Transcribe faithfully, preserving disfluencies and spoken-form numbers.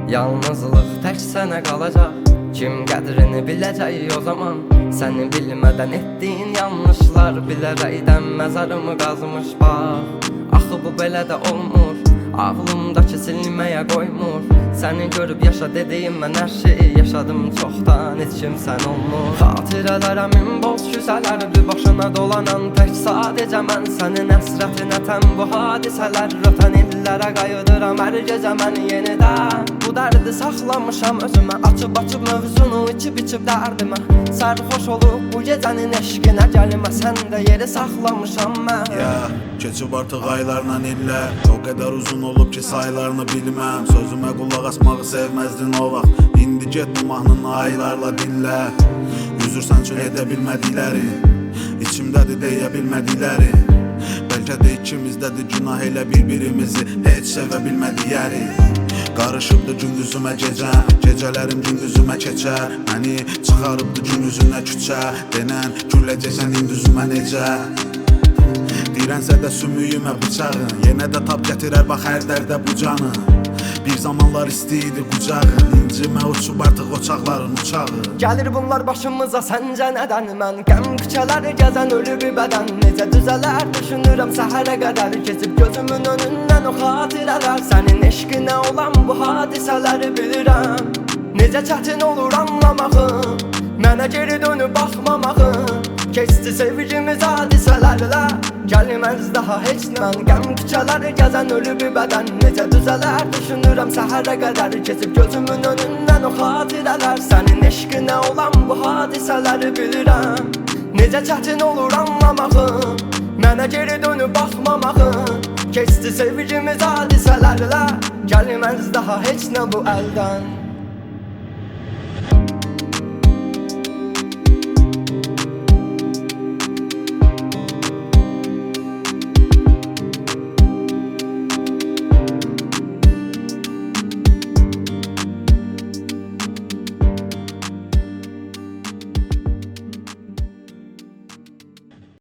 Yalnızlıq tək sənə qalacaq. Kim qədrini biləcək o zaman? Səni bilmədən etdiyin yanlışlar bilərəkdən məzarımı qazmış bax. Axı bu belə də olmur, ağlımdakı silməyə qoymur. Səni görüb yaşa dediyim mən hər şeyi yaşadım çoxdan, heç kim sən olmur. Xatirələrimin boz küsələrdir başına dolanan tək sadəcə mən. Sənin əsrətinə təm bu hadisələr ötən illərə qayıdıram hər gecə mən yenidən. Bu dərdi saxlamışam özümə, açıb-açıb mövzunu içib-içib dərdimə. Sərxoş olub bu gecənin eşqinə gəlmə, sən də yeri saxlamışam mən. Yeah, keçib artıq aylarla illər, o qədər uzun olub ki saylarını bilməm. Sözümə qulaq asmağı sevməzdin o vaxt, indi get mahnını aylarla dinlə. Üzürsən üçün edə bilmədikləri, içimdədir deyə bilmədikləri. Bəlkə də ikimizdədir günah elə bir-birimizi heç sevə bilmədik yəri. Qarışıbdı gündüzümə gecəm, gecələrim gündüzümə keçər. Məni çıxarıbdı gün üzünə küçə, denən gülləcəksən indüzümə necə. Dirənsə də sümüyümə bıçağın, yenə də tab gətirər bax hər dərdə bu canı. Bir zamanlar istəyirdi qucağın, incimə uçub artıq uçaqların uçağı. Gəlir bunlar başımıza səncə nədən? Mən qəm küçələri gəzən ölü bir bədən. Necə düzələr düşünürəm səhərə qədər, keçib gözümün önündən o xatirələr. Sənin eşqinə olan bu hadisələri bilirəm, necə çətin olur anlamağım, mənə geri dönüb baxmamağım. Keçdi sevgimiz hadisələrlə, gəlməz daha heç nə. Mən qəm küçələri gəzən ölü bir bədən. Necə düzələr düşünürəm səhərə qədər, keçib gözümün önündən o xatirələr. Sənin eşqinə olan bu hadisələri bilirəm, necə çətin olur anlamağım, mənə geri dönüb baxmamağım. Keçdi sevgimiz hadisələrlə, gəlməz daha heç nə bu əldən.